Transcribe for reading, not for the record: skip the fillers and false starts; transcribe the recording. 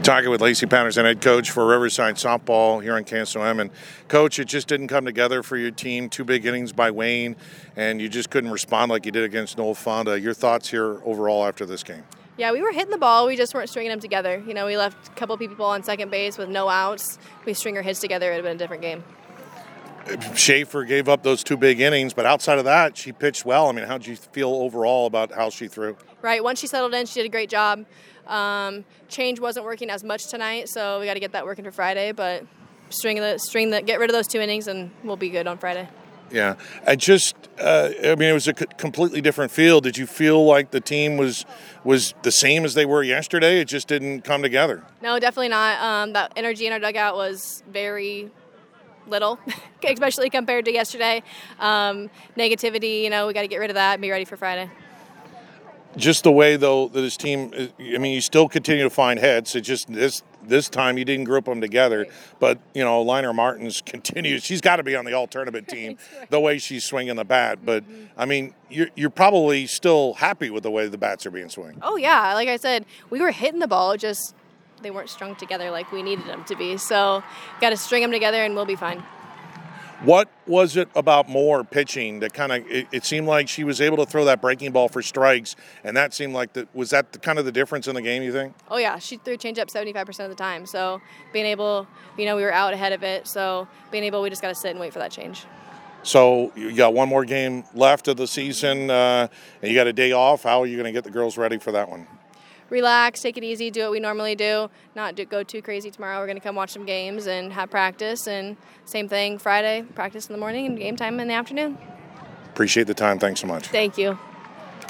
Talking with Lacey Patterson, head coach for Riverside Softball here on KSOM. And, Coach, it just didn't come together for your team. 2 big innings by Wayne, and you just couldn't respond like you did against Noel Fonda. Your thoughts here overall after this game? Yeah, we were hitting the ball. We just weren't stringing them together. You know, we left a couple people on second base with no outs. We string our hits together, it would have been a different game. Schaefer gave up those 2 big innings, but outside of that, she pitched well. I mean, how did you feel overall about how she threw? Right. Once she settled in, she did a great job. Change wasn't working as much tonight, so we got to get that working for Friday. But get rid of those 2 innings, and we'll be good on Friday. Yeah. I mean, it was a completely different feel. Did you feel like the team was the same as they were yesterday? It just didn't come together. No, definitely not. That energy in our dugout was very little, especially compared to yesterday. Negativity, we got to get rid of that and be ready for Friday. Just the way, though, that this team, I mean, you still continue to find hits. It just this time you didn't group them together. But, Liner Martins continues. She's got to be on the all-tournament team the way she's swinging the bat. But, I mean, you're probably still happy with the way the bats are being swung. Oh, yeah. Like I said, we were hitting the ball, just they weren't strung together like we needed them to be. So got to string them together and we'll be fine. What was it about Moore pitching that kind of, it seemed like she was able to throw that breaking ball for strikes, and that seemed like, was that kind of the difference in the game, you think? Oh, yeah. She threw changeup 75% of the time. So being able, we were out ahead of it. So we just got to sit and wait for that change. So you got 1 more game left of the season, and you got a day off. How are you going to get the girls ready for that one? Relax, take it easy, do what we normally do, not go too crazy tomorrow. We're going to come watch some games and have practice, and same thing Friday, practice in the morning and game time in the afternoon. Appreciate the time. Thanks so much. Thank you.